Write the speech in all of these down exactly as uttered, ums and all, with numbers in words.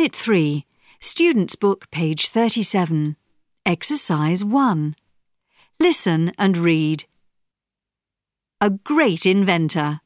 Unit three, Students' Book, page thirty-seven. Exercise one. Listen and read. A great inventor.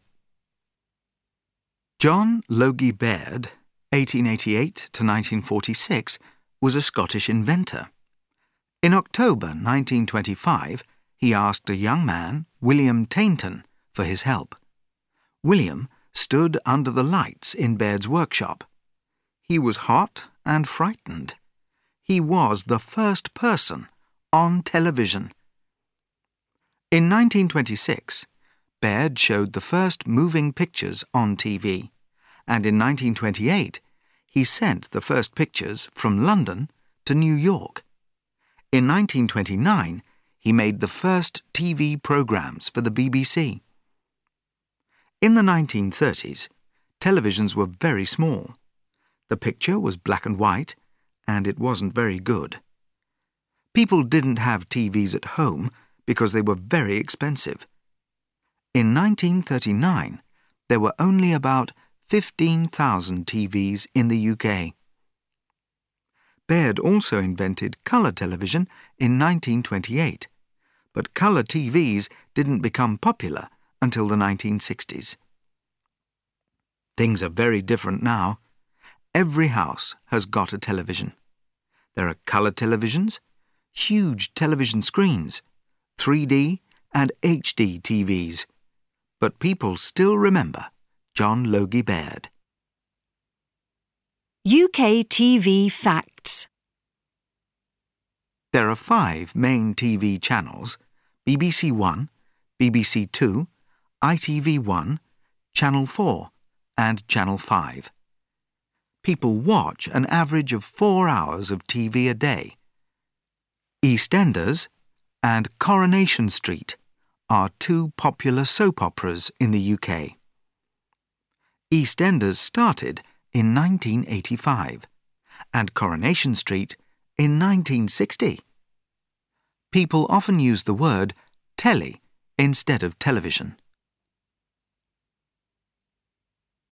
John Logie Baird, eighteen eighty-eight to nineteen forty-six, was a Scottish inventor. In October nineteen twenty-five, he asked a young man, William Tainton, for his help. William stood under the lights in Baird's workshop. He was hot and frightened. He was the first person on television. In nineteen twenty-six, Baird showed the first moving pictures on T V, and in nineteen twenty-eight, he sent the first pictures from London to New York. In nineteen twenty-nine, he made the first T V programs for the B B C. In the nineteen thirties, televisions were very small. The picture was black and white, and it wasn't very good. People didn't have T Vs at home because they were very expensive. In nineteen thirty-nine, there were only about fifteen thousand T Vs in the U K. Baird also invented colour television in nineteen twenty-eight, but colour T Vs didn't become popular until the nineteen sixties. Things are very different now. Every house has got a television. There are colour televisions, huge television screens, three D and H D T Vs. But people still remember John Logie Baird. U K T V facts. There are five main T V channels: B B C One, B B C Two, I T V One, Channel Four and Channel Five. People watch an average of four hours of T V a day. EastEnders and Coronation Street are two popular soap operas in the U K. EastEnders started in nineteen eighty-five and Coronation Street in nineteen sixty. People often use the word telly instead of television.